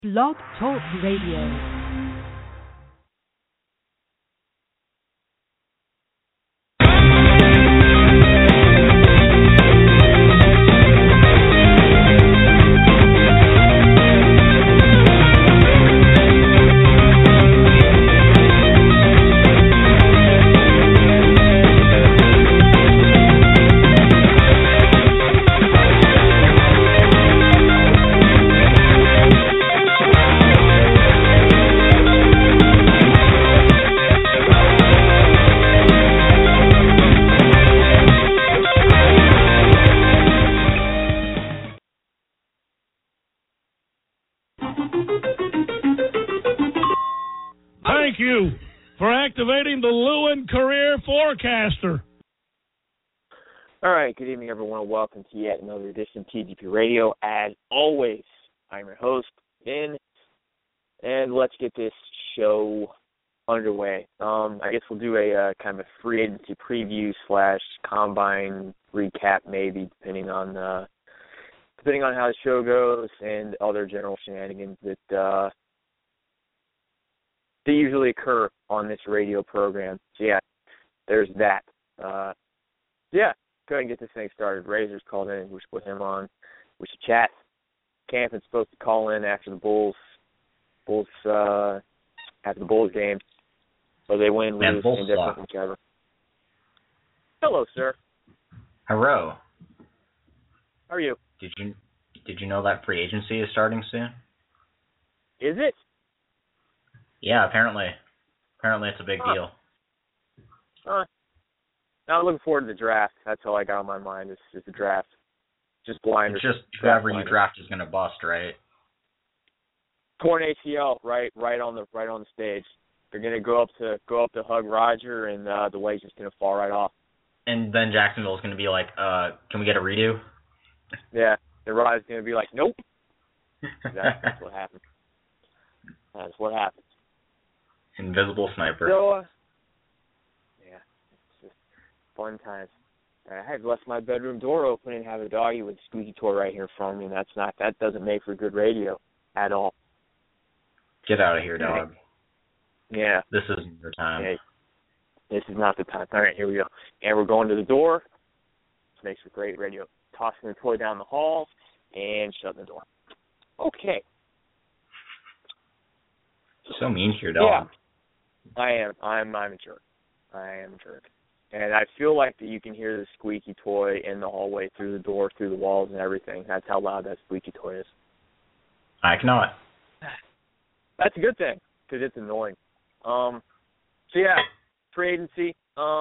Blog Talk Radio. Thank you for activating the Lewin Career Forecaster. All right, good evening, everyone. Welcome to yet another edition of TGP Radio. As always, I'm your host, Ben, and let's get this show underway. I guess we'll do a kind of a free agency preview / combine recap, maybe depending on how the show goes and other general shenanigans that they usually occur on this radio program. So, yeah, there's that. Go ahead and get this thing started. Razor's called in. We should put him on. We should chat. Campion's supposed to call in after the Bulls game. So they win, lose, indifferent, whichever. Hello, sir. Hello. How are you? Did you know that free agency is starting soon? Is it? Yeah, apparently. Apparently it's a big deal. Now I'm looking forward to the draft. That's all I got on my mind is the draft. Just blinders. It's just whoever you draft is going to bust, right? Torn ACL, right on the stage. They're going to go up to hug Roger, and the leg's just going to fall right off. And then Jacksonville is going to be like, can we get a redo? Yeah, the Roger's going to be like, nope. That's what happened. That's what happened. Invisible sniper. So, yeah, it's just fun times. I had left my bedroom door open and have a doggy with a squeaky toy right here in front of me, and that doesn't make for good radio at all. Get out of here, dog. Yeah. This isn't your time. Okay. This is not the time. All right, here we go. And we're going to the door. This makes for great radio. Tossing the toy down the hall and shutting the door. Okay. So mean to your dog. Yeah. I am. I'm a jerk. I am a jerk. And I feel like that you can hear the squeaky toy in the hallway, through the door, through the walls, and everything. That's how loud that squeaky toy is. I cannot. That's a good thing, because it's annoying. So, yeah, free agency.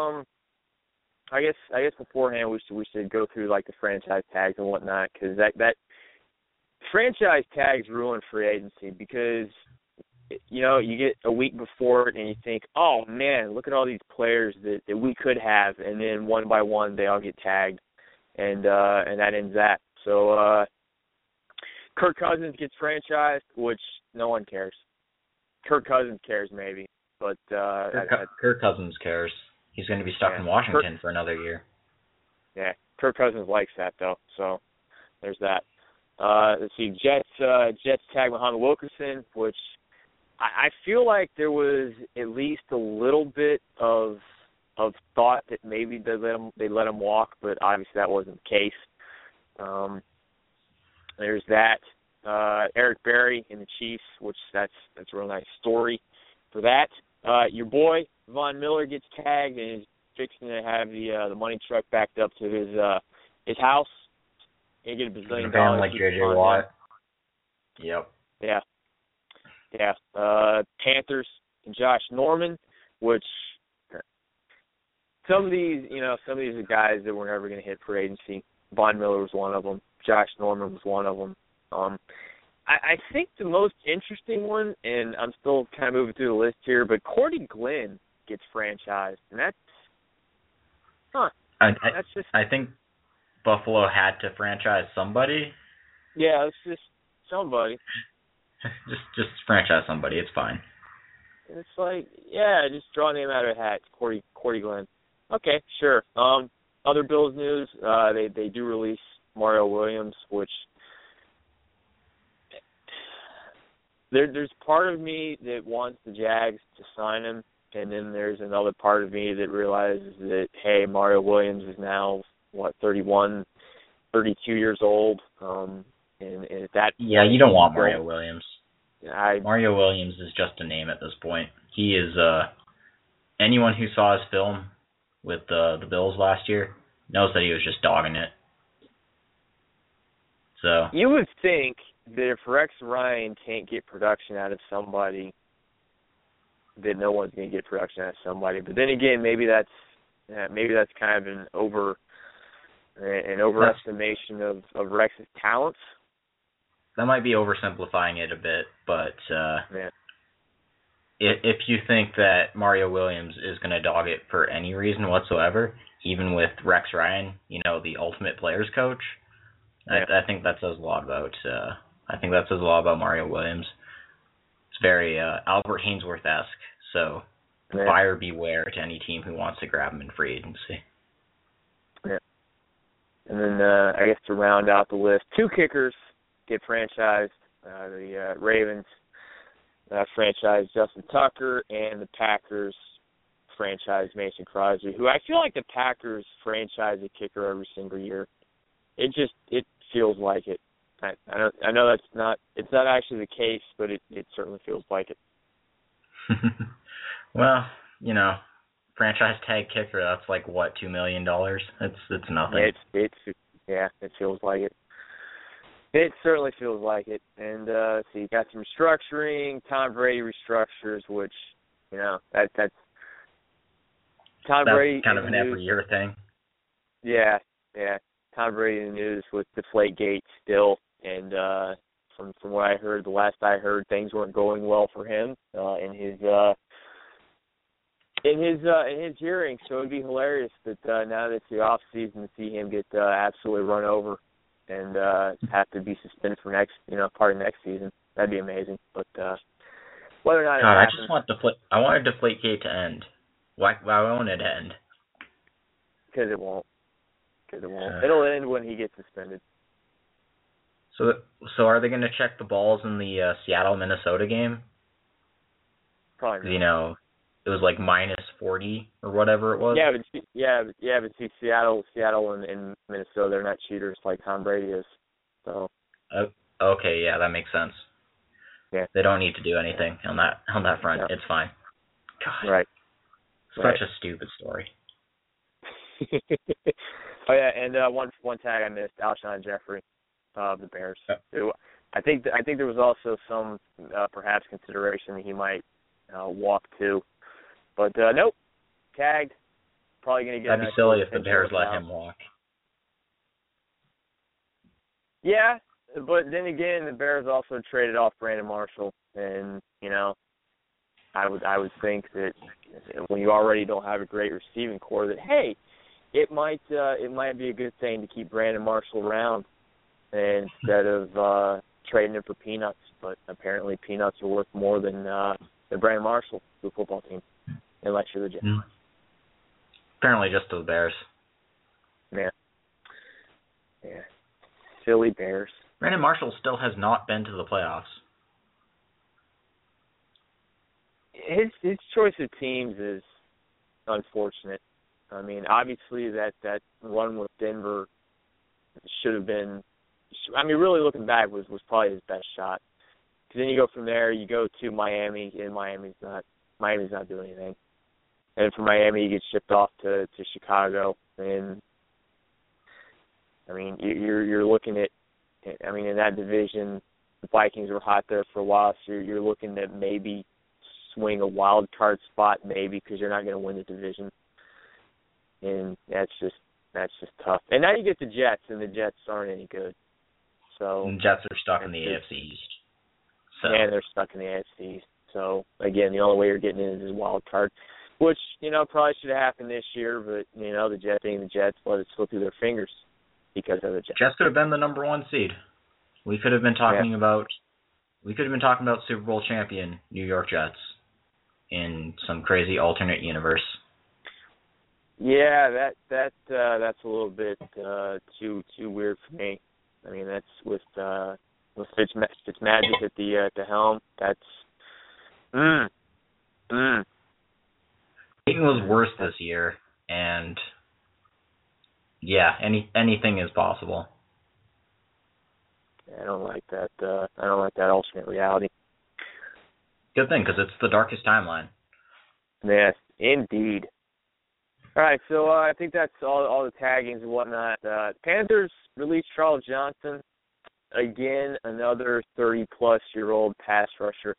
I guess beforehand we should go through, like, the franchise tags and whatnot, because that franchise tags ruin free agency, because you know, you get a week before it and you think, oh, man, look at all these players that we could have, and then one by one they all get tagged, and that ends that. So Kirk Cousins gets franchised, which no one cares. Kirk Cousins cares maybe, but Kirk Cousins cares. He's going to be stuck in Washington for another year. Yeah, Kirk Cousins likes that, though, so there's that. Let's see, Jets tag Muhammad Wilkerson, which I feel like there was at least a little bit of thought that maybe they let him walk, but obviously that wasn't the case. There's that. Eric Berry in the Chiefs, which that's a real nice story for that. Your boy Von Miller gets tagged and is fixing to have the money truck backed up to his house and get $1 billion. Like JJ Watt. Yep. Yeah. Yeah, Panthers and Josh Norman, which some of these are guys that were never going to hit free agency. Von Miller was one of them. Josh Norman was one of them. I think the most interesting one, and I'm still kind of moving through the list here, but Cordy Glenn gets franchised, and that's just. I think Buffalo had to franchise somebody. Yeah, it's just somebody. Just franchise somebody. It's fine. It's like, yeah, just draw a name out of a hat. Cordy Glenn. Okay, sure. Other Bills news, they do release Mario Williams, which there's part of me that wants the Jags to sign him, and then there's another part of me that realizes that, hey, Mario Williams is now, 31, 32 years old, and at that Yeah, you don't want Mario Williams. I Mario Williams is just a name at this point. He is, anyone who saw his film with the Bills last year knows that he was just dogging it. So you would think that if Rex Ryan can't get production out of somebody, that no one's going to get production out of somebody. But then again, maybe that's kind of an overestimation of Rex's talents. that might be oversimplifying it a bit, but Yeah. if you think that Mario Williams is going to dog it for any reason whatsoever, even with Rex Ryan, the ultimate players coach, Yeah. I think that says a lot about. I think that says a lot about Mario Williams. It's very Albert Hainsworth-esque. So Yeah. buyer beware to any team who wants to grab him in free agency. Yeah. And then I guess to round out the list, 2 kickers get franchised. The Ravens franchise Justin Tucker, and the Packers franchise Mason Crosby, who I feel like the Packers franchise a kicker every single year. It feels like it. I know it's not actually the case, but it certainly feels like it. Well, franchise tag kicker, that's like what, $2 million? It's nothing. It feels like it. It certainly feels like it. And so you got some restructuring. Tom Brady restructures, which that's Tom Brady. That's kind of an every year thing. Yeah. Tom Brady in the news with Deflategate still, and from what I heard, the last I heard, things weren't going well for him in his hearing. So it'd be hilarious that now that it's the off season, to see him get absolutely run over and have to be suspended for part of next season. That'd be amazing. But whether or not God, I wanted Deflategate to end. Why won't it end? Because it won't. It'll end when he gets suspended. So are they going to check the balls in the Seattle-Minnesota game? Probably not. It was like -40 or whatever it was. But see, Seattle and Minnesota, they're not cheaters like Tom Brady is. So. Okay, yeah, that makes sense. Yeah. They don't need to do anything on that front. No. It's fine. God. Right. Such a stupid story. Oh yeah, and one tag I missed, Alshon Jeffrey of the Bears. I think there was also some perhaps consideration that he might walk too, but nope, tagged. Probably going to get. That'd be silly if the Bears let him walk. Yeah, but then again, the Bears also traded off Brandon Marshall, and I would think that when you already don't have a great receiving core, that hey, it might be a good thing to keep Brandon Marshall around instead of trading him for peanuts. But apparently, peanuts are worth more than Brandon Marshall to the football team, unless you're the Jets. Mm. Apparently, just to the Bears. Yeah. Silly Bears. Brandon Marshall still has not been to the playoffs. His choice of teams is unfortunate. I mean, obviously that run with Denver should have been. I mean, really looking back, was probably his best shot. Because then you go from there, you go to Miami, and Miami's not doing anything. And from Miami, you get shipped off to Chicago, and I mean, you're looking at. I mean, in that division, the Vikings were hot there for a while, so you're looking at maybe swing a wild card spot, maybe, because you're not going to win the division. And that's just tough. And now you get the Jets, and the Jets aren't any good. So and the Jets are stuck in the AFC East. So. And they're stuck in the AFC East. So again, the only way you're getting in is a wild card, which probably should have happened this year. But the Jets being the Jets, let it slip through their fingers because of the Jets. Jets could have been the number 1 seed. We could have been talking about Super Bowl champion New York Jets in some crazy alternate universe. Yeah, that's a little bit too weird for me. I mean, that's with with Fitzmagic at the helm. That's Peyton was worse this year, and yeah, anything is possible. I don't like that. I don't like that alternate reality. Good thing, because it's the darkest timeline. Yes, indeed. All right, so I think that's all the taggings and whatnot. Panthers released Charles Johnson. Again, another 30-plus-year-old pass rusher.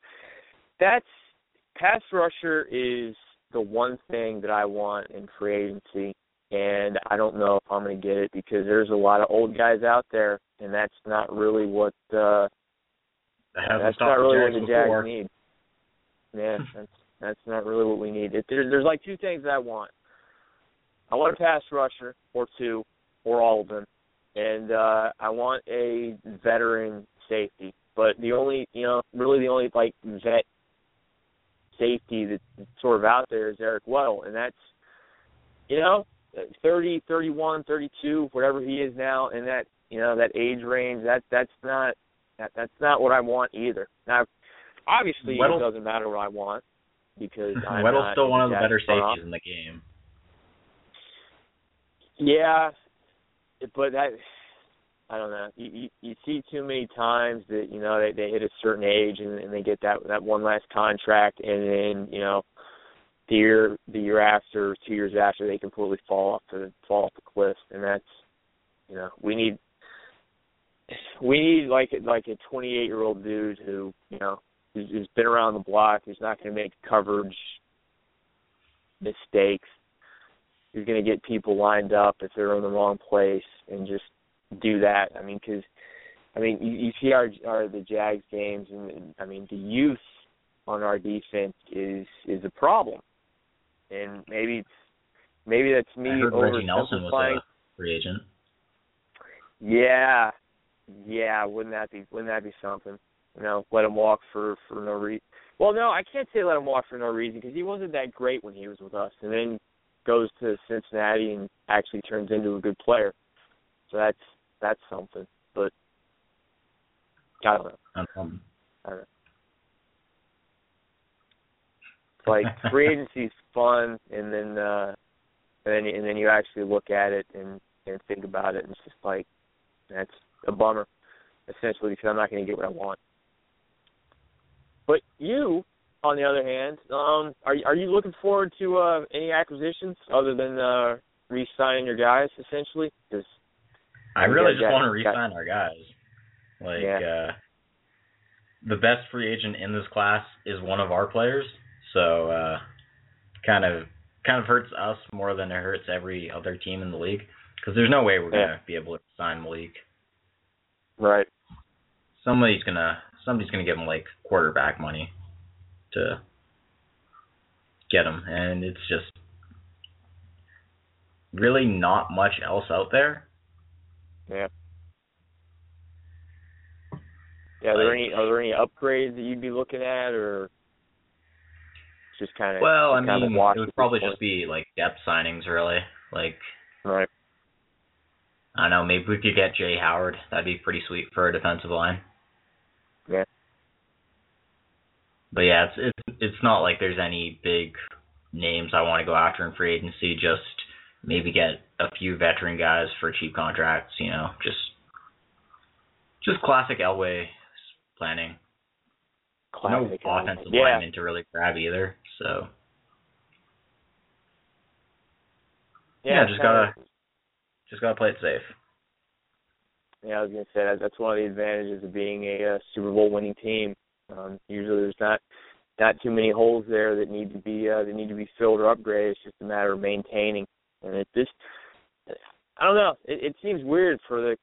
Pass rusher is the one thing that I want in free agency, and I don't know if I'm going to get it because there's a lot of old guys out there, and that's not really what the Jags need. Yeah, that's not really what we need. There's like two things that I want. I want a pass rusher or two or all of them, and I want a veteran safety. But the only like vet safety that's sort of out there is Eric Weddle, and that's 30, 31, 32, whatever he is now, and that that age range. That's not what I want either. Now, obviously, it doesn't matter what I want because Weddle's still one of the better safeties in the game. Yeah, but I don't know. You see too many times that they hit a certain age and they get that one last contract, and then the year after, 2 years after, they completely fall off the cliff, and that's we need like a 28-year-old dude who who's been around the block, who's not going to make coverage mistakes, who's going to get people lined up if they're in the wrong place and just do that. I mean, because you see the Jags games, and the youth on our defense is a problem, and maybe that's me. I heard Reggie Nelson was a free agent. Yeah, wouldn't that be something? Let him walk for no reason. Well, no, I can't say let him walk for no reason because he wasn't that great when he was with us, and then goes to Cincinnati and actually turns into a good player. So that's something. But I don't know. I don't know. It's like free agency's fun, and then you actually look at it and think about it, and it's just like that's a bummer, essentially, because I'm not going to get what I want. But you, on the other hand, are you looking forward to any acquisitions other than re-signing your guys, essentially? Cause I really just want to re-sign our guys. The best free agent in this class is one of our players, so kind of hurts us more than it hurts every other team in the league, because there's no way we're going to be able to sign Malik. Right. Somebody's gonna give him like quarterback money to get him, and it's just really not much else out there. Yeah. Yeah. Are there any upgrades that you'd be looking at, or just kind of? Well, it would probably just be like depth signings, really. Like. Right. I don't know. Maybe we could get Jay Howard. That'd be pretty sweet for a defensive line. Yeah. But yeah, it's not like there's any big names I want to go after in free agency. Just maybe get a few veteran guys for cheap contracts. Just classic Elway planning. Classic no offensive lineman to really grab either. So just gotta play it safe. Yeah, I was gonna say that's one of the advantages of being a Super Bowl winning team. Usually, there's not too many holes there that need to be filled or upgraded. It's just a matter of maintaining. And I don't know. It seems weird for the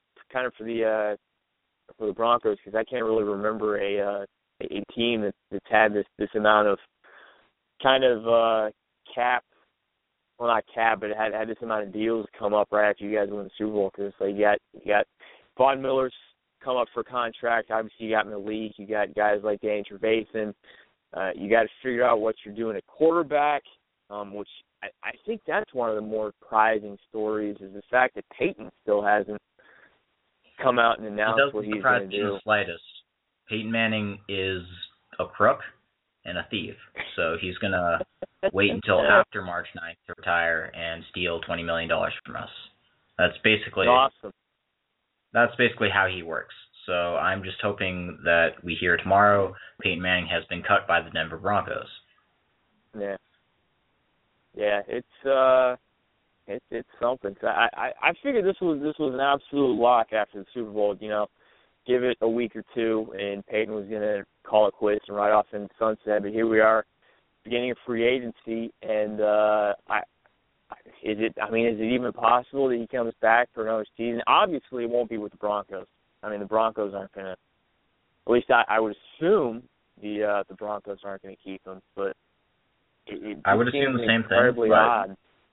Broncos, because I can't really remember a team that's had this amount of kind of cap. Well, not cap, but it had this amount of deals come up right after you guys win the Super Bowl. Because like you got Von Miller's come up for contract. Obviously, you got Malik. You got guys like Danny Trevathan. You got to figure out what you're doing at quarterback, which I think that's one of the more prizing stories is the fact that Peyton still hasn't come out and announce what he's going to do. It doesn't surprise me in the slightest. Peyton Manning is a crook and a thief, so he's going to wait until after March 9th to retire and steal $20 million from us. That's basically awesome. That's basically how he works. So I'm just hoping that we hear tomorrow Peyton Manning has been cut by the Denver Broncos. Yeah. Yeah, it's something. I figured this was an absolute lock after the Super Bowl. You know, give it a week or two, and Peyton was going to call it quits and ride off in the sunset. But here we are, beginning of free agency, and is it even possible that he comes back for another season? Obviously, it won't be with the Broncos. I mean, the Broncos aren't going to. At least I would assume the Broncos aren't going to keep him, but I would assume the same thing. Incredibly odd.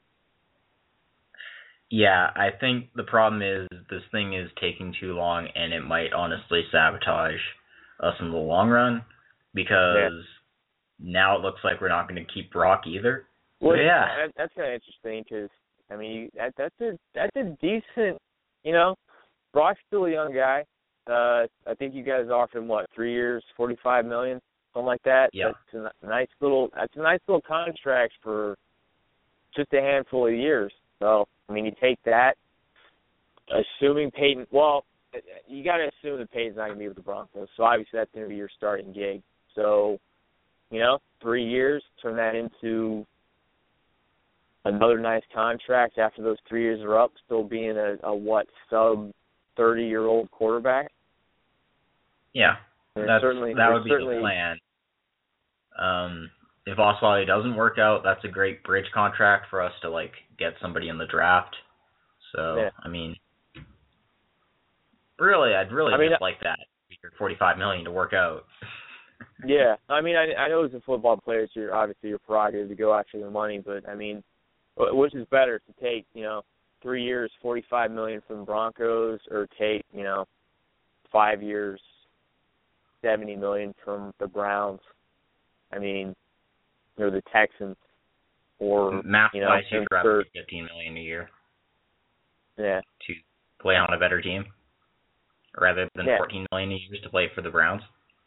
Yeah, I think the problem is this thing is taking too long, and it might honestly sabotage us in the long run, because now it looks like we're not going to keep Brock either. Well, so, yeah, that's kind of interesting because I mean that's a decent, you know, Brock's still a young guy. I think you guys offered him 3 years, $45 million, something like that. Yeah, that's a nice little contract for just a handful of years. So, I mean, you take that, assuming Peyton, well, you got to assume that Peyton's not going to be with the Broncos. So, obviously, that's going to be your starting gig. So, you know, 3 years, turn that into another nice contract after those 3 years are up, still being a sub-30-year-old quarterback. Yeah, that would be the plan. If Osweiler doesn't work out, that's a great bridge contract for us to, get somebody in the draft. So, yeah. I mean, really, I'd just like that $45 million to work out. Yeah, I mean, I know as a football player, it's obviously your prerogative to go after the money, but, I mean, which is better, to take, 3 years, $45 million from the Broncos, or take, 5 years, $70 million from the Browns? I mean, or the Texans, or math-wise, you'd rather get $15 million a year. Yeah. To play on a better team, rather than $14 million a year to play for the Browns.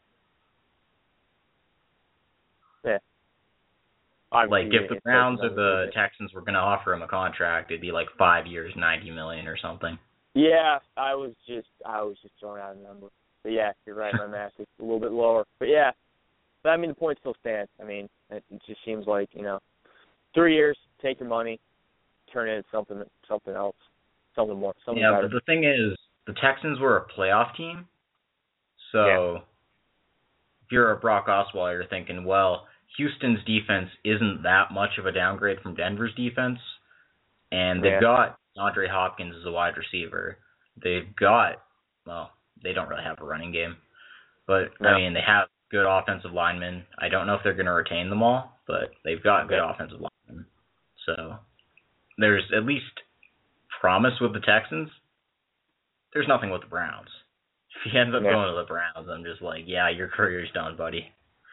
Yeah. If the Browns or the Texans were going to offer him a contract, it'd be 5 years, $90 million or something. Yeah, I was just throwing out a number. But yeah, you're right. My math is a little bit lower. But yeah. But I mean, the point still stands. I mean, it just seems like 3 years, take your money, turn it into something else, something more, something better. Yeah, but the thing is, the Texans were a playoff team, so if you're a Brock Osweiler, you're thinking, well, Houston's defense isn't that much of a downgrade from Denver's defense, and they've got Andre Hopkins as a wide receiver. They've got, well, they don't really have a running game, but I mean, they have good offensive linemen. I don't know if they're going to retain them all, but they've got good offensive linemen. So there's at least promise with the Texans. There's nothing with the Browns. If he ends up going to the Browns, I'm just like, yeah, your career's done, buddy.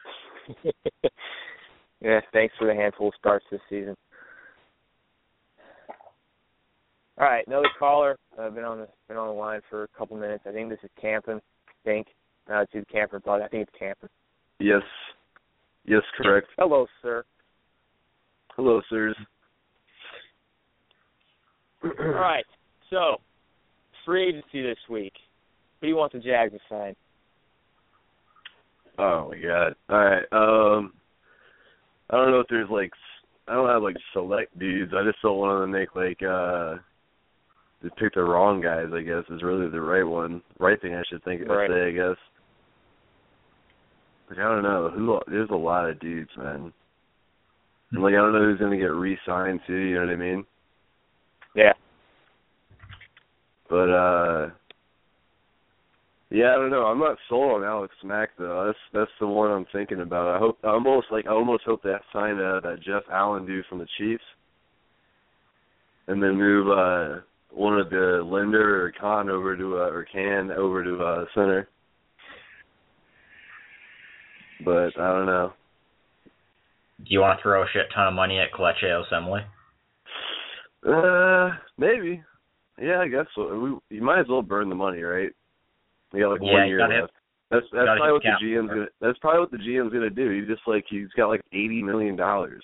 Yeah, thanks for the handful of starts this season. All right, another caller. I've been on the line for a couple minutes. I think this is Campen. It's either Campen, but I think it's Campen. Yes. Yes, correct. Hello, sir. Hello, sirs. All right, so free agency this week. Who do you want the Jags to sign? Oh, my God. All right. I don't know if there's, I don't have, select dudes. I just don't want to make, just pick the wrong guys, I guess, is really the right thing I should say, I guess. I don't know. There's a lot of dudes, man. And, I don't know who's going to get re-signed, too, you know what I mean? Yeah. But, yeah, I don't know. I'm not sold on Alex Mack, though. That's the one I'm thinking about. I almost hope they sign that Jeff Allen dude from the Chiefs, and then move one of the Linder or Can over to center. But I don't know. Do you want to throw a shit ton of money at Kelechi Osemele? Maybe. Yeah, I guess so. You might as well burn the money, right? You got like Yeah, 1 year left. That's probably what the GM's gonna. That's probably what the GM's gonna do. He's got like $80 million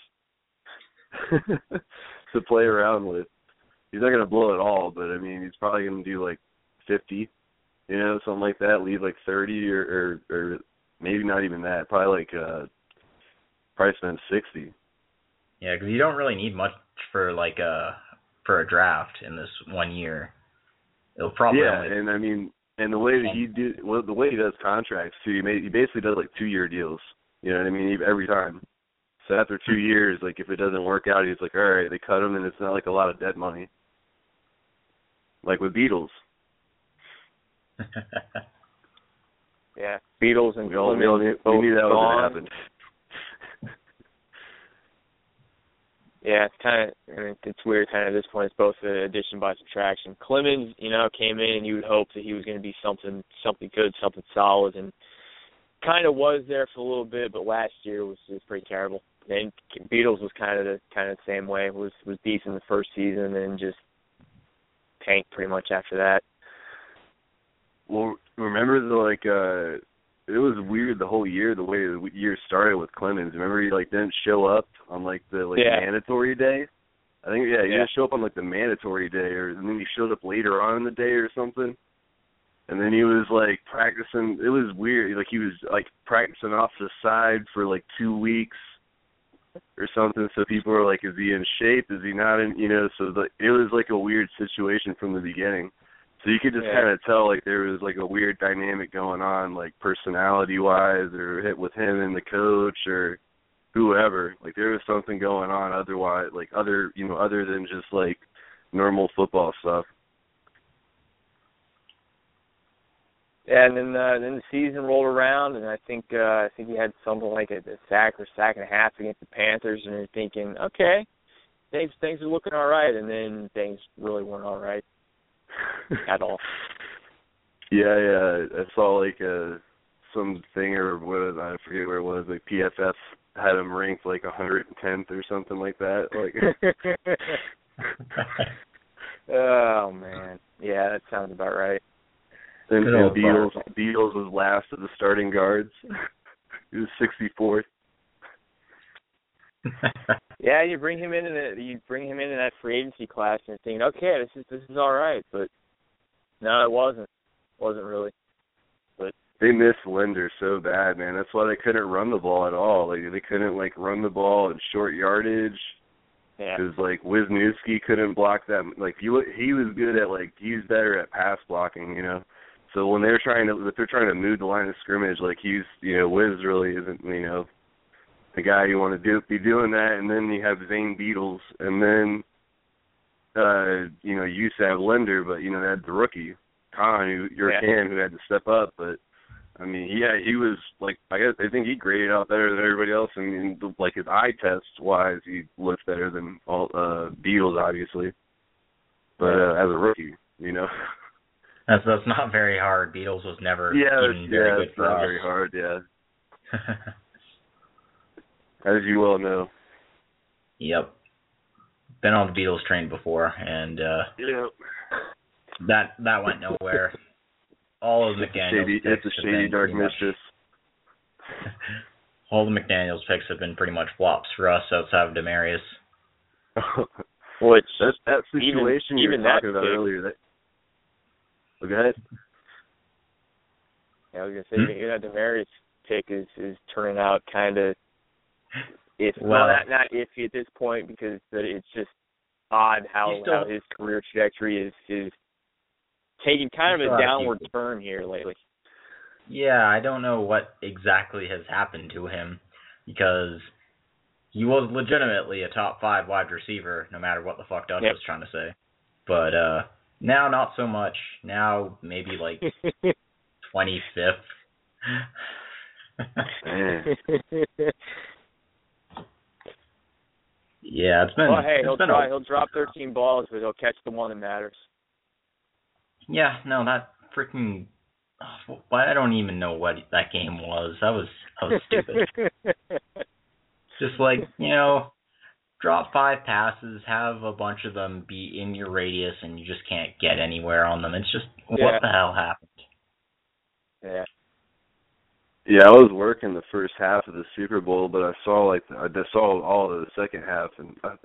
to play around with. He's not gonna blow it all, but I mean, he's probably gonna do like 50, something like that. Leave like 30 or maybe not even that. Probably spend 60. Yeah, because you don't really need much for for a draft in this 1 year. It'll probably and I mean. And the way that the way he does contracts too, he basically does like 2-year deals. You know what I mean? Every time. So after 2 years, like if it doesn't work out, he's like, all right, they cut him, and it's not like a lot of dead money. Like with Beatles. Yeah, Beatles and we knew that was going to happen. Yeah, it's kind of, it's weird kind of at this point. It's both addition by subtraction. Clemens, came in and you would hope that he was going to be something good, something solid, and kind of was there for a little bit, but last year was pretty terrible. And Beatles was kind of the same way. Was decent the first season and just tanked pretty much after that. Well, remember it was weird the whole year, the way the year started with Clemens. Remember he didn't show up on mandatory day? I think he didn't show up on the mandatory day, and then he showed up later on in the day or something. And then he was practicing. It was weird. He was practicing off the side for 2 weeks or something. So people were like, is he in shape? Is he not in, so it was a weird situation from the beginning. So you could just kind of tell there was a weird dynamic going on, personality-wise, or hit with him and the coach or whoever. There was something going on otherwise, other than just normal football stuff. Yeah, and then the season rolled around, and I think he had something like a sack or sack and a half against the Panthers, and you're thinking, okay, things are looking all right, and then things really weren't all right. At all. Yeah. I saw something or what, I forget where it was. PFF had him ranked 110th or something like that. Oh man, yeah, that sounds about right. And Beatles was last of the starting guards. He was 64th. Yeah, you bring him in that free agency class and you're thinking, okay, this is all right, but no, it wasn't really. But they missed Linder so bad, man. That's why they couldn't run the ball at all. They couldn't run the ball in short yardage. Yeah. Because Wisniewski couldn't block that. He was good at he was better at pass blocking, So when if they're trying to move the line of scrimmage, Wiz really isn't, the guy you want to be doing that, and then you have Zane Beatles, and then you used to have Linder, but they had the rookie Khan, who had to step up. But I mean, he was I think he graded out better than everybody else, and his eye test wise, he looks better than all Beatles, obviously. But as a rookie, That's not very hard. Beatles was never even very good for us. Very hard, yeah. As you well know. Yep. Been on the Beatles train before, and that went nowhere. All of McDaniel's it's a shady dark mistress. All the McDaniel's picks have been pretty much flops for us outside of Demarius. Which that situation you were talking about earlier. Go ahead. Yeah, I was gonna say that Demarius pick is turning out kind of. It's not iffy at this point because it's just odd how his career trajectory is taking kind of a downward turn here lately. Yeah, I don't know what exactly has happened to him because he was legitimately a top 5 wide receiver no matter what the fuck Dutch was trying to say. But now not so much. Now maybe 25th. Yeah, it's been. Well, hey, he'll drop 13 balls, but he'll catch the one that matters. Yeah, no, that freaking. I don't even know what that game was. That was stupid. Just drop 5 passes, have a bunch of them be in your radius, and you just can't get anywhere on them. It's just, what the hell happened? Yeah. Yeah, I was working the first half of the Super Bowl, but I saw all of the second half, and I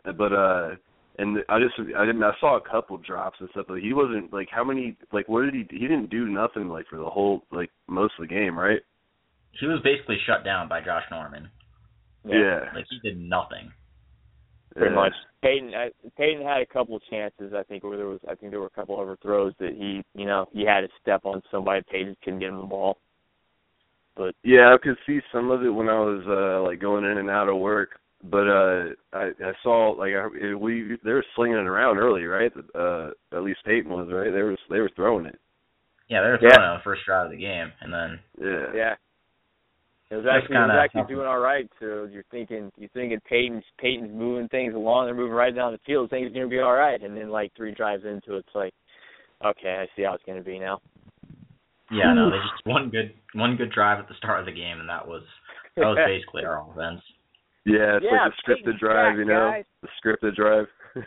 saw a couple drops and stuff, but he wasn't like, how many, like, what did he didn't do nothing like for the whole, like, most of the game, right? He was basically shut down by Josh Norman. Yeah. Like, he did nothing. Pretty much. Peyton had a couple of chances, I think, where there were a couple overthrows that he had to step on somebody. Peyton couldn't get him the ball. But yeah, I could see some of it when I was like going in and out of work. But I saw like they were slinging it around early, right? At least Peyton was, right? They were throwing it. Yeah, they were throwing it on the first drive of the game, and then yeah. It was actually doing all right. So you're thinking Peyton's moving things along. They're moving right down the field. Things are going to be all right. And then like 3 drives into it, it's like, okay, I see how it's going to be now. Yeah, no, they just one good drive at the start of the game, and that was basically our offense. Yeah, it's like the scripted drive, guys. the scripted drive.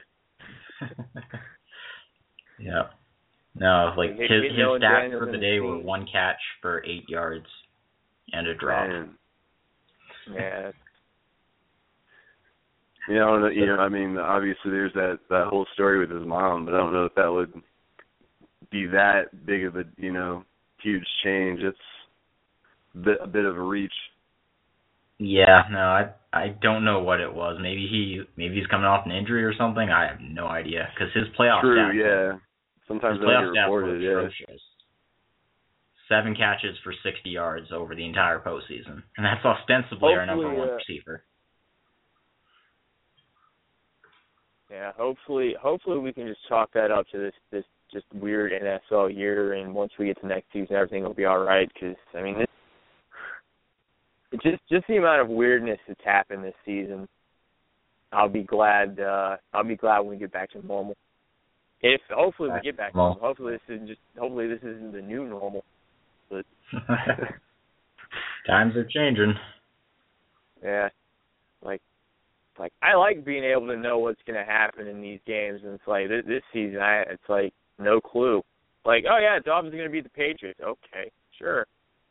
Yeah. No, like his stats for the day were 1 catch for 8 yards and a drop. Man. Yeah. I mean, obviously there's that whole story with his mom, but I don't know if that would be that big of a, huge change. It's a bit of a reach. Yeah, no, I don't know what it was. Maybe he's coming off an injury or something. I have no idea, because his playoff stats. Yeah. Sometimes they get reported. Yeah. 7 catches for 60 yards over the entire postseason, and that's ostensibly our number 1 receiver. Yeah, hopefully we can just chalk that up to this just weird NFL year, and once we get to next season, everything will be all right. Because I mean, just the amount of weirdness that's happened this season, I'll be glad when we get back to normal. Hopefully we get back to normal. Hopefully this isn't the new normal. But times are changing. Yeah, like I like being able to know what's going to happen in these games, and it's like this season, it's like no clue. Like, oh yeah, Dolphins are going to beat the Patriots. Okay, sure.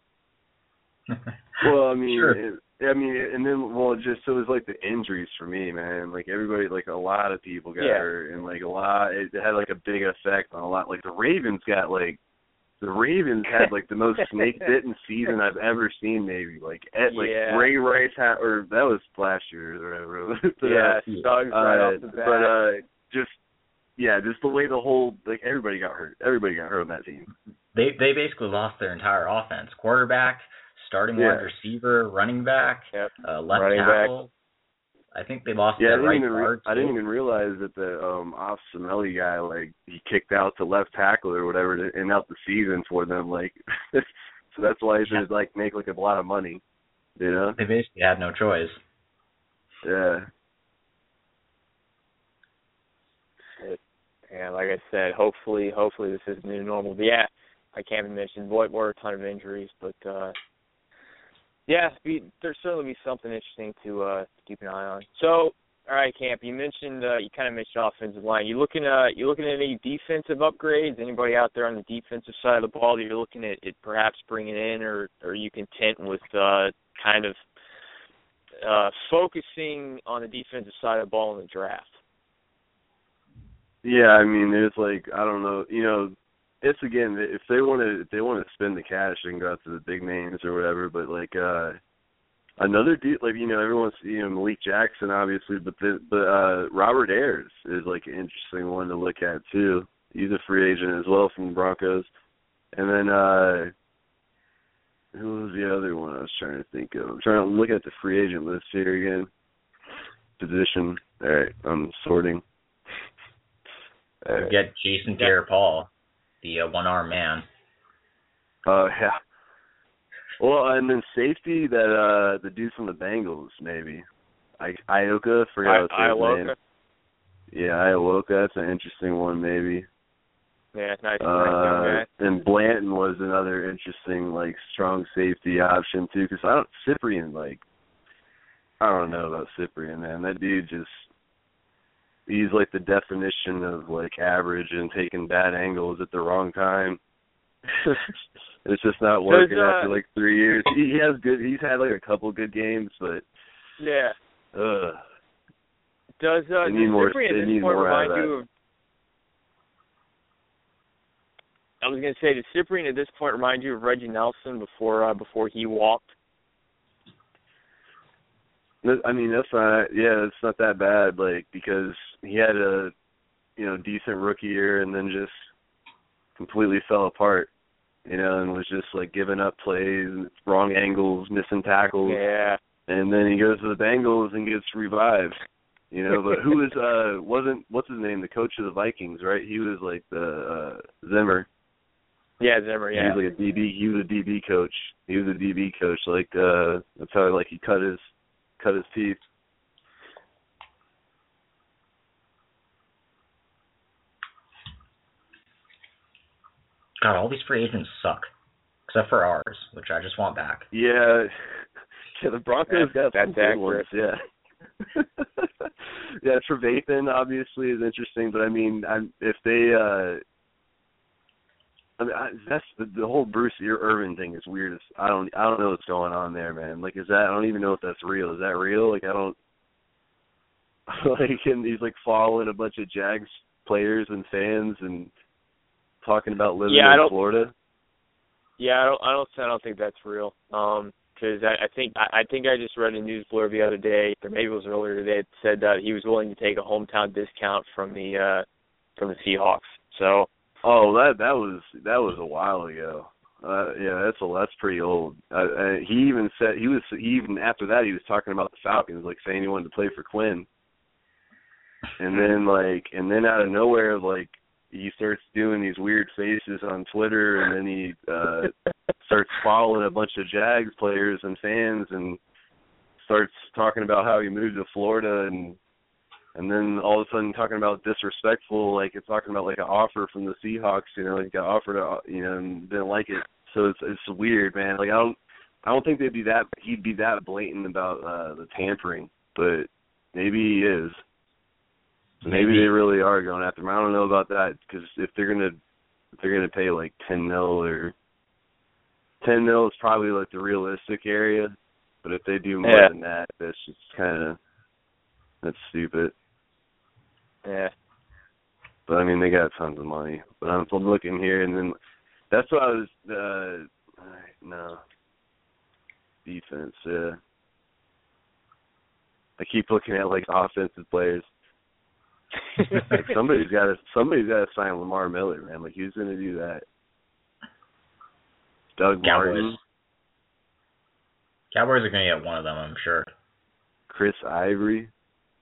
Well, I mean, sure. And then, just so it was like the injuries for me, man. Like everybody, like a lot of people got hurt, and like it had like a big effect on a lot. Like the Ravens had like the most snake bitten season I've ever seen. Maybe Ray Rice had, or that was last year or whatever. Suggs right off the bat. But just the way the whole everybody got hurt. Everybody got hurt on that team. They basically lost their entire offense. Quarterback, starting wide receiver, running back, left running tackle. Back. I think they lost their right guard. I didn't even realize that the Off-Semelli guy, he kicked out to left tackle or whatever to end out the season for them. So that's why he should make a lot of money. They basically had no choice. Yeah. Yeah, like I said, hopefully this is the new normal. But yeah, I can't even mention were a ton of injuries, but there's certainly be something interesting to keep an eye on. So, all right, Camp, you mentioned you kind of mentioned offensive line. You looking at any defensive upgrades? Anybody out there on the defensive side of the ball that you're looking at perhaps bringing in, or are you content with kind of focusing on the defensive side of the ball in the draft? Yeah, I mean, there's I don't know, it's again, if they want to spend the cash, they can go out to the big names or whatever. But another dude, everyone's Malik Jackson obviously, but Robert Ayers is an interesting one to look at too. He's a free agent as well from the Broncos. And then who was the other one I was trying to think of? I'm trying to look at the free agent list here again. Position. All right, I'm sorting. Get Jason Pierre-Paul, the one-arm man. Yeah. Well, and then safety, that the dude from the Bengals, maybe. Ioka, forgot his name. Yeah, Ioka, that's an interesting one, maybe. Yeah, nice young guy. And Blanton was another interesting, strong safety option, too, because Cyprien, I don't know about Cyprien, man. That dude just, he's like the definition of like average and taking bad angles at the wrong time. It's just not working after like 3 years. He has good. He's had like a couple good games, but yeah. Does need more. Cyprien They at need this point more out remind of you that. of? I was going to say, does Cyprien at this point remind you of Reggie Nelson before he walked? I mean, that's not. Yeah, it's not that bad. Like, because he had a decent rookie year and then just completely fell apart. And was just like giving up plays, wrong angles, missing tackles. Yeah. And then he goes to the Bengals and gets revived. But who what's his name? The coach of the Vikings, right? He was like the Zimmer. Yeah, Zimmer. Yeah. He was like a DB. He was a DB coach. He was a DB coach. Like that's how he cut his teeth. God, all these free agents suck, except for ours, which I just want back. Yeah, the Broncos got some good ones. Yeah. Yeah, Trevathan obviously is interesting, but I mean, if they, that's the whole Bruce Irvin thing is weird. I don't know what's going on there, man. Like, I don't even know if that's real. Is that real? Like, I don't. Like, and he's like following a bunch of Jags players and fans and talking about living in Florida. Yeah, I don't think that's real. Because I think I just read a news blurb the other day, or maybe it was earlier today. It said that he was willing to take a hometown discount from the Seahawks. So. Oh, that was a while ago. Yeah, that's pretty old. He even said even after that he was talking about the Falcons, like saying he wanted to play for Quinn. And then out of nowhere, like, he starts doing these weird faces on Twitter, and then he starts following a bunch of Jags players and fans, and starts talking about how he moved to Florida, and then all of a sudden talking about disrespectful, like it's talking about like an offer from the Seahawks, like got offered, and didn't like it. So it's weird, man. Like I don't think he'd be that blatant about the tampering, but maybe he is. Maybe they really are going after him. I don't know about that, because if they're gonna pay like $10 million, or $10 million is probably like the realistic area. But if they do more than that, that's just that's stupid. Yeah. But I mean, they got tons of money. But I'm looking here, and then that's what I was. No. Defense. Yeah. I keep looking at like offensive players. Like somebody's got to sign Lamar Miller, man. Like, who's going to do that? Doug Martin. Cowboys are going to get one of them, I'm sure. Chris Ivory.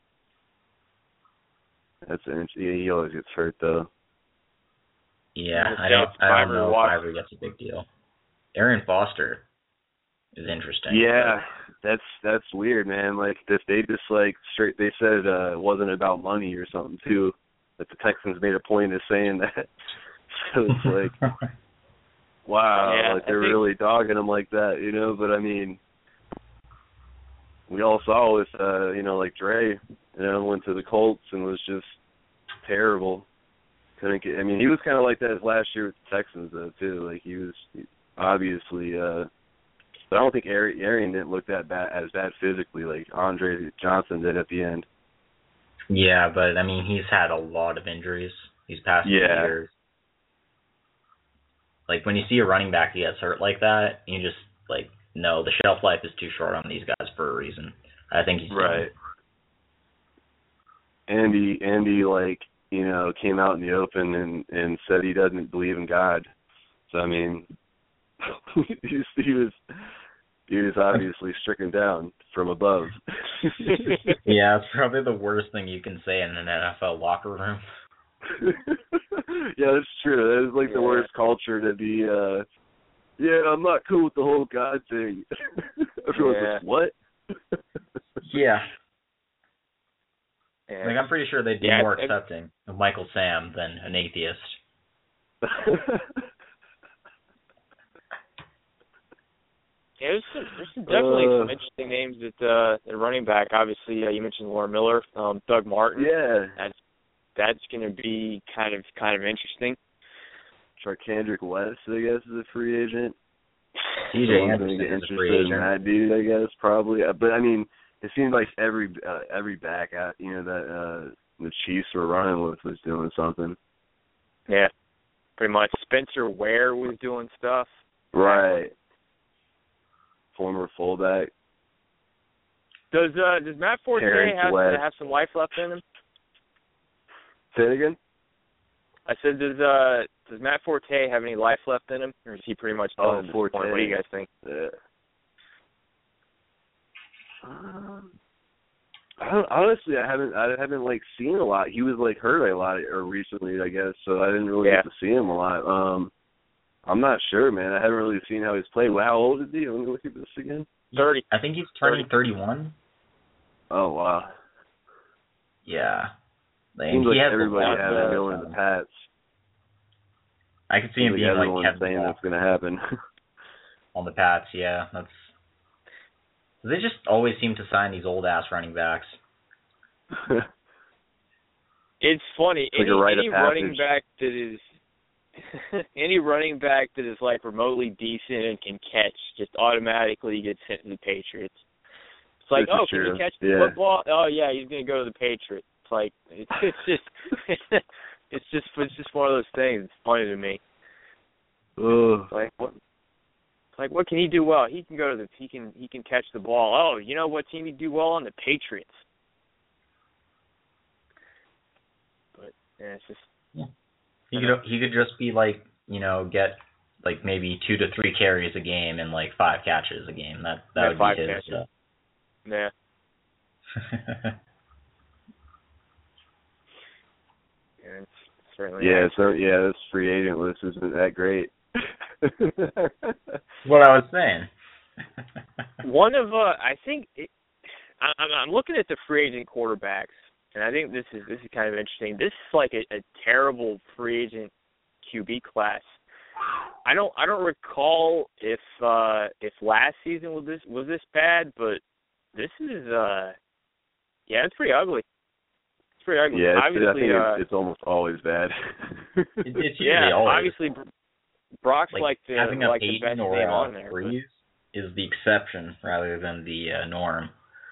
That's interesting. Yeah, he always gets hurt though. Yeah, I don't know if Ivory gets a big deal. Arian Foster is interesting. Yeah. That's weird, man. Like, if they just like straight, they said it wasn't about money or something too. That the Texans made a point of saying that. So it's like, wow, like they're really dogging him like that, But I mean, we all saw with like Dre, went to the Colts and was just terrible. Couldn't get. I mean, he was kind of like that last year with the Texans though too. Like he was obviously. But I don't think Arian didn't look as bad physically like Andre Johnson did at the end. Yeah, but I mean, he's had a lot of injuries these past few years. Like, when you see a running back who gets hurt like that, you just, like, no, the shelf life is too short on these guys for a reason. I think he's right. Andy, like, came out in the open and said he doesn't believe in God. So, I mean, he was obviously stricken down from above. Yeah, it's probably the worst thing you can say in an NFL locker room. Yeah, that's true. That is like the worst culture to be, I'm not cool with the whole God thing. Everyone's like, what? Yeah. Like, I'm pretty sure they'd be more accepting of Michael Sam than an atheist. Yeah, there's definitely some interesting names at running back. Obviously, you mentioned Lamar Miller, Doug Martin. Yeah. That's going to be kind of interesting. Charkandrick West, I guess, is a free agent. TJ Anderson going to get interested in that dude, I guess, probably. But I mean, it seems like every back, that the Chiefs were running with was doing something. Yeah, pretty much. Spencer Ware was doing stuff. Right. Former fullback. Does Matt Forte have some life left in him? Say it again? I said, does Matt Forte have any life left in him, or is he pretty much done at this point? What do you guys think? Yeah. Honestly, I haven't like seen a lot. He was like hurt a lot or recently, I guess, so I didn't really get to see him a lot. I'm not sure, man. I haven't really seen how he's played. Well, how old is he? Let me look at this again. 30. I think he's turning 31. Oh wow. Yeah. Seems like everybody has it going in the Pats. I could see him being like Kevin saying that's going to happen. On the Pats, yeah. They just always seem to sign these old ass running backs. It's funny. Like any running back that is any running back that is like remotely decent and can catch just automatically gets sent to the Patriots. It's like, can you catch the football? Oh yeah, he's going to go to the Patriots. It's like it's just one of those things. It's funny to me. Like what can he do well? He can he can catch the ball. Oh, you know what team he'd do well on? The Patriots. But yeah, it's just he could just be like, get like maybe 2 to 3 carries a game and like 5 catches a game. That would be his. Yeah. This free agent list isn't that great. What I was saying. One of I think I'm looking at the free agent quarterbacks, and I think this is kind of interesting. This is like a terrible free agent QB class. I don't recall if last season was this bad, but this is it's pretty ugly. It's pretty ugly. Yeah, obviously, I think it's almost always bad. It's usually always. Obviously Brock's having a the Peyton best or name on there. Breeze is the exception rather than the norm.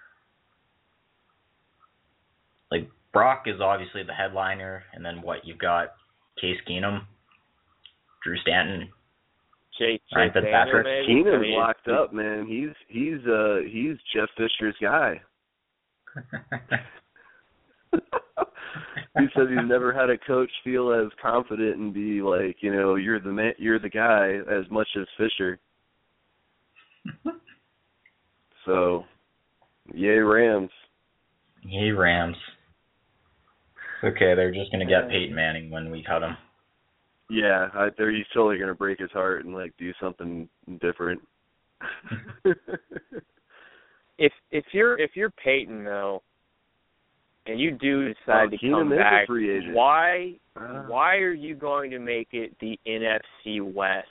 Like Brock is obviously the headliner, and then you've got Case Keenum, Drew Stanton, Ryan Fitzpatrick. Keenum's locked up, man. He's Jeff Fisher's guy. He says he's never had a coach feel as confident and be like, you're the guy as much as Fisher. So, yay Rams. Yay Rams. Okay, they're just gonna get Peyton Manning when we cut him. Yeah, he's totally gonna break his heart and like do something different. If you're Peyton though, and you do decide to come back, why are you going to make it the NFC West?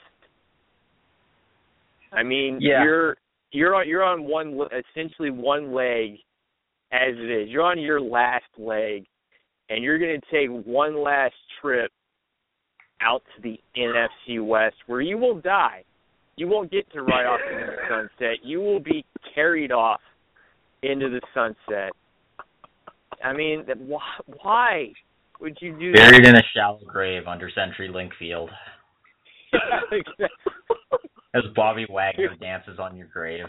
I mean, you're on essentially one leg as it is. You're on your last leg, and you're going to take one last trip out to the NFC West, where you will die. You won't get to ride off into the sunset. You will be carried off into the sunset. I mean, why would you do that? Buried in a shallow grave under CenturyLink Field. As Bobby Wagner dances on your grave.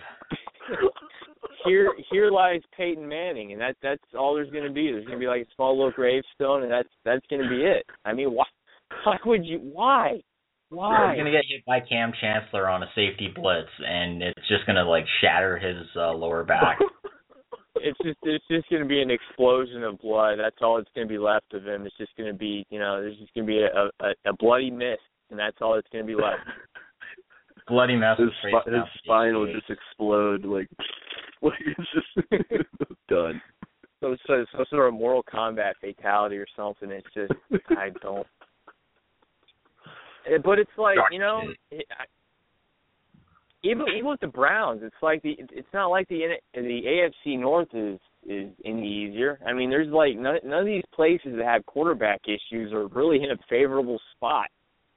Here lies Peyton Manning, and that's all there's going to be. There's going to be like a small little gravestone, and that's going to be it. I mean, why would you? Why? He's going to get hit by Cam Chancellor on a safety blitz, and it's just going to like shatter his lower back. It's just going to be an explosion of blood. That's all it's going to be left of him. It's just going to be, there's just going to be a bloody mist, and that's all that's going to be left. Bloody mess. His spine will just explode, like it's just done. So sort of Mortal Kombat fatality or something. It's just I don't. But it's like even with the Browns, it's not like the AFC North is any easier. I mean, there's like none of these places that have quarterback issues are really in a favorable spot.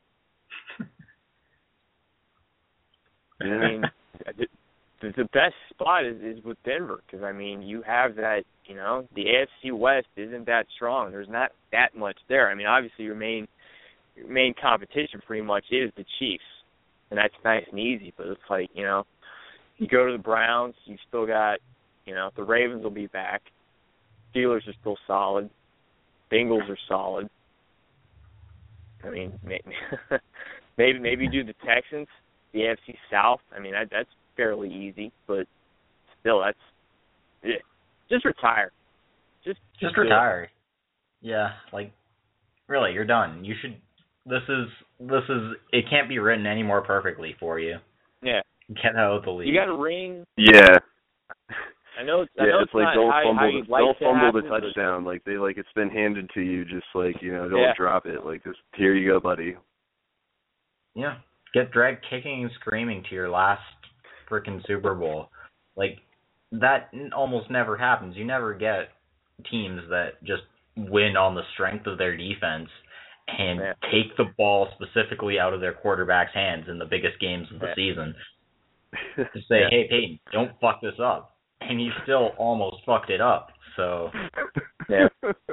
I mean, the best spot is with Denver because, I mean, you have that, the AFC West isn't that strong. There's not that much there. I mean, obviously your main competition pretty much is the Chiefs, and that's nice and easy. But it's like, you go to the Browns, you still got, the Ravens will be back. Steelers are still solid. Bengals are solid. I mean, maybe do the Texans, the AFC South. I mean, that's fairly easy, but still, just retire. Just retire. Yeah, like really, you're done. You should. This is. It can't be written any more perfectly for you. Yeah. Get out of the league. You got a ring. Yeah. I know it's like don't fumble the happen, touchdown. Like it's been handed to you. Just like don't drop it. Like just here you go, buddy. Yeah. Get dragged kicking and screaming to your last freaking Super Bowl. Like that almost never happens. You never get teams that just win on the strength of their defense and take the ball specifically out of their quarterback's hands in the biggest games of the season. To say, hey, Peyton, don't fuck this up. And he still almost fucked it up. So, yeah.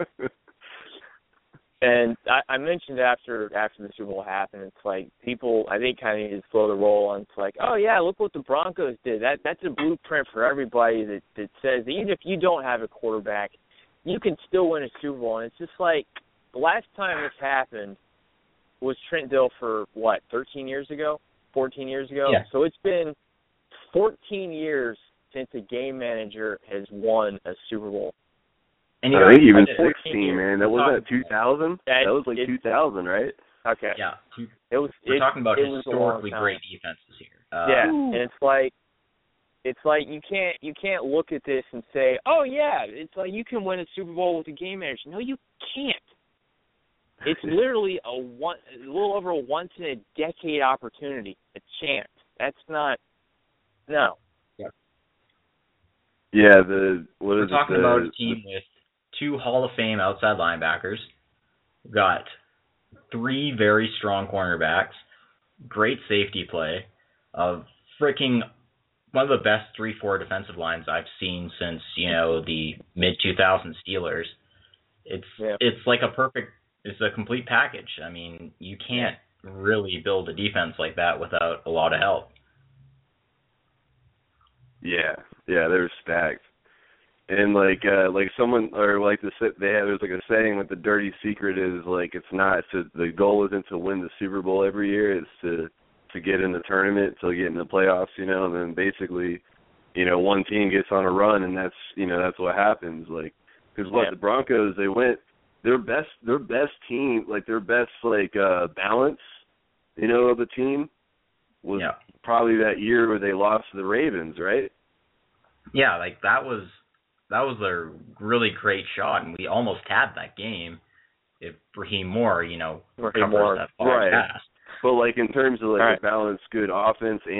And I mentioned after the Super Bowl happened, it's like people, I think, kind of need to slow the roll on. It's like, oh, yeah, look what the Broncos did. That's a blueprint for everybody that says that even if you don't have a quarterback, you can still win a Super Bowl. And it's just like the last time this happened was Trent Dilfer, 13 years ago, 14 years ago? Yeah. So it's been 14 years since a game manager has won a Super Bowl. And I think even 16, man. That wasn't 2000. That was like 2000, right? Okay. Yeah. We're talking about historically great defenses here. And it's like you can't look at this and say, oh yeah, it's like you can win a Super Bowl with a game manager. No, you can't. It's literally a little over a once in a decade opportunity, a chance. That's not. No. Yeah, we're talking about a team with 2 Hall of Fame outside linebackers, got 3 very strong cornerbacks, great safety play, freaking one of the best 3-4 defensive lines I've seen since, the mid-2000s Steelers. It's like it's a complete package. I mean, you can't really build a defense like that without a lot of help. Yeah, they're stacked, and like someone or like there's like a saying that the dirty secret is like the goal isn't to win the Super Bowl every year, it's to get in the tournament, to get in the playoffs, and then basically, one team gets on a run and that's what happens, like because the Broncos they went their best team like their best balance, of the team was probably that year where they lost to the Ravens, right? Yeah, like that was a really great shot, and we almost had that game if Raheem Moore, covers that far pass. But in terms of a balanced, good offense